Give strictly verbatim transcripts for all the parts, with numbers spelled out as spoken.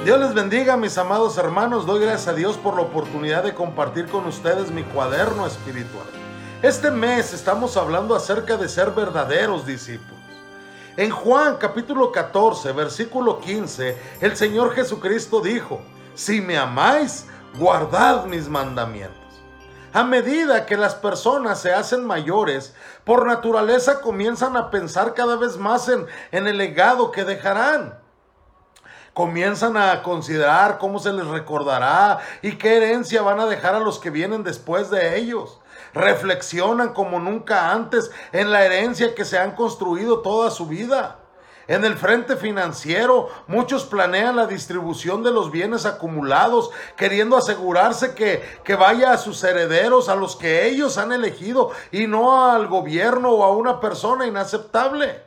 Dios les bendiga, mis amados hermanos. Doy gracias a Dios por la oportunidad de compartir con ustedes mi cuaderno espiritual. Este mes estamos hablando acerca de ser verdaderos discípulos. En Juan capítulo catorce, versículo quince, el Señor Jesucristo dijo: si me amáis, guardad mis mandamientos. A medida que las personas se hacen mayores, por naturaleza comienzan a pensar cada vez más en, en el legado que dejarán. Comienzan a considerar cómo se les recordará y qué herencia van a dejar a los que vienen después de ellos. Reflexionan como nunca antes en la herencia que se han construido toda su vida. En el frente financiero, muchos planean la distribución de los bienes acumulados, queriendo asegurarse que, que vaya a sus herederos, a los que ellos han elegido, y no al gobierno o a una persona inaceptable.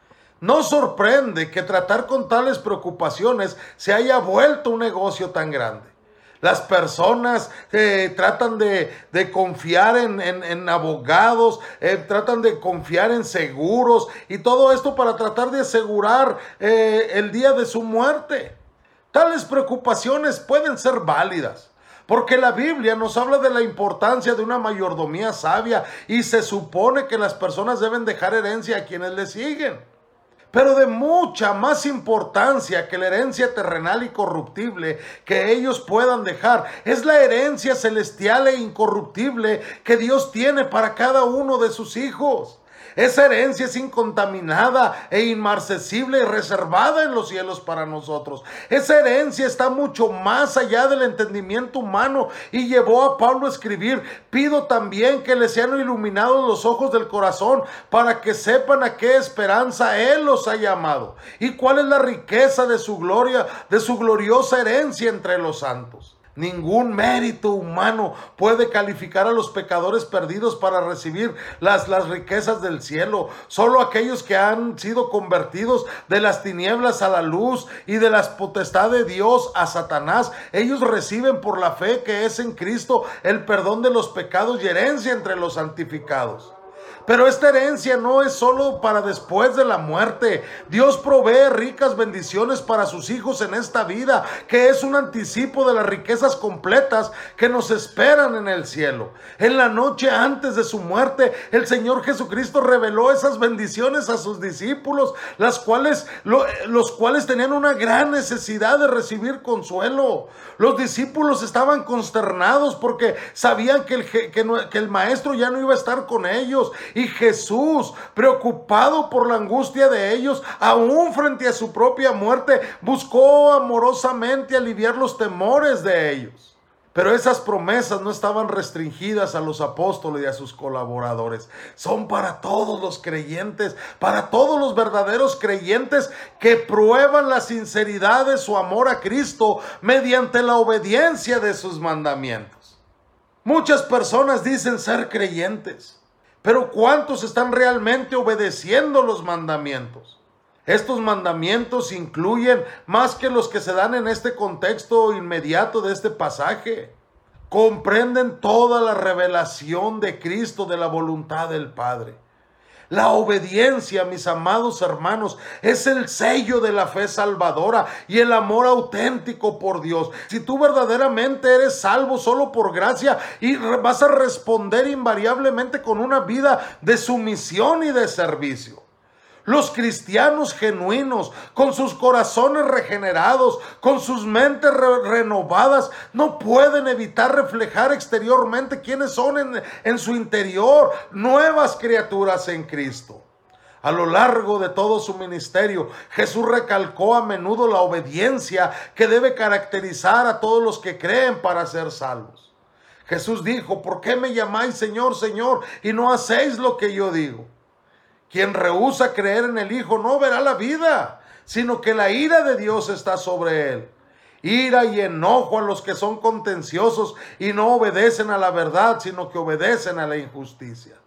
No sorprende que tratar con tales preocupaciones se haya vuelto un negocio tan grande. Las personas eh, tratan de, de confiar en, en, en abogados, eh, tratan de confiar en seguros y todo esto para tratar de asegurar eh, el día de su muerte. Tales preocupaciones pueden ser válidas, porque la Biblia nos habla de la importancia de una mayordomía sabia y se supone que las personas deben dejar herencia a quienes le siguen. Pero de mucha más importancia que la herencia terrenal y corruptible que ellos puedan dejar es la herencia celestial e incorruptible que Dios tiene para cada uno de sus hijos. Esa herencia es incontaminada e inmarcesible y reservada en los cielos para nosotros. Esa herencia está mucho más allá del entendimiento humano y llevó a Pablo a escribir: pido también que les sean iluminados los ojos del corazón para que sepan a qué esperanza Él los ha llamado y cuál es la riqueza de su gloria, de su gloriosa herencia entre los santos. Ningún mérito humano puede calificar a los pecadores perdidos para recibir las, las riquezas del cielo. Solo aquellos que han sido convertidos de las tinieblas a la luz y de las potestades de Dios a Satanás, ellos reciben por la fe que es en Cristo el perdón de los pecados y herencia entre los santificados. Pero esta herencia no es solo para después de la muerte. Dios provee ricas bendiciones para sus hijos en esta vida, que es un anticipo de las riquezas completas que nos esperan en el cielo. En la noche antes de su muerte, el Señor Jesucristo reveló esas bendiciones a sus discípulos, las cuales, lo, los cuales tenían una gran necesidad de recibir consuelo. Los discípulos estaban consternados porque sabían que el, que, que el Maestro ya no iba a estar con ellos. Y Jesús, preocupado por la angustia de ellos, aún frente a su propia muerte, buscó amorosamente aliviar los temores de ellos. Pero esas promesas no estaban restringidas a los apóstoles y a sus colaboradores. Son para todos los creyentes, para todos los verdaderos creyentes que prueban la sinceridad de su amor a Cristo mediante la obediencia de sus mandamientos. Muchas personas dicen ser creyentes, pero ¿cuántos están realmente obedeciendo los mandamientos? Estos mandamientos incluyen más que los que se dan en este contexto inmediato de este pasaje. Comprenden toda la revelación de Cristo, de la voluntad del Padre. La obediencia, mis amados hermanos, es el sello de la fe salvadora y el amor auténtico por Dios. Si tú verdaderamente eres salvo solo por gracia, y vas a responder invariablemente con una vida de sumisión y de servicio. Los cristianos genuinos, con sus corazones regenerados, con sus mentes re renovadas, no pueden evitar reflejar exteriormente quiénes son en, en su interior, nuevas criaturas en Cristo. A lo largo de todo su ministerio, Jesús recalcó a menudo la obediencia que debe caracterizar a todos los que creen para ser salvos. Jesús dijo: ¿por qué me llamáis Señor, Señor, y no hacéis lo que yo digo? Quien rehúsa creer en el Hijo no verá la vida, sino que la ira de Dios está sobre él. Ira y enojo a los que son contenciosos y no obedecen a la verdad, sino que obedecen a la injusticia.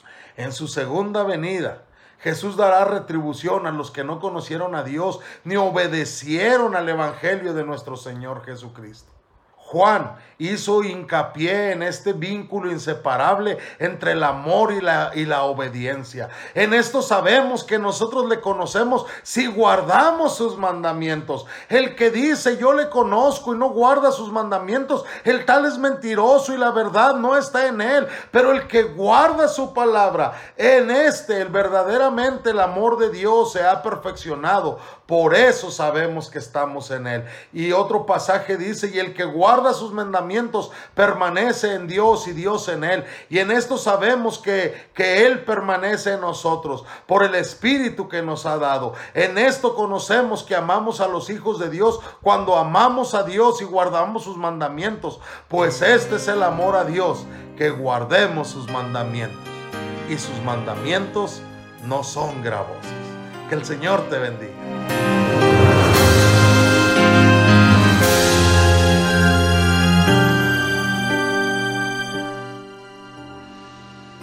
En su segunda venida, Jesús dará retribución a los que no conocieron a Dios ni obedecieron al Evangelio de nuestro Señor Jesucristo. Juan hizo hincapié en este vínculo inseparable entre el amor y la, y la obediencia. En esto sabemos que nosotros le conocemos si guardamos sus mandamientos. El que dice yo le conozco y no guarda sus mandamientos, el tal es mentiroso y la verdad no está en él. Pero el que guarda su palabra, en este el verdaderamente el amor de Dios se ha perfeccionado. Por eso sabemos que estamos en él. Y otro pasaje dice, y el que guarda sus mandamientos permanece en Dios y Dios en él. Y en esto sabemos que, que él permanece en nosotros por el Espíritu que nos ha dado. En esto conocemos que amamos a los hijos de Dios cuando amamos a Dios y guardamos sus mandamientos. Pues este es el amor a Dios, que guardemos sus mandamientos. Y sus mandamientos no son gravosos. Que el Señor te bendiga.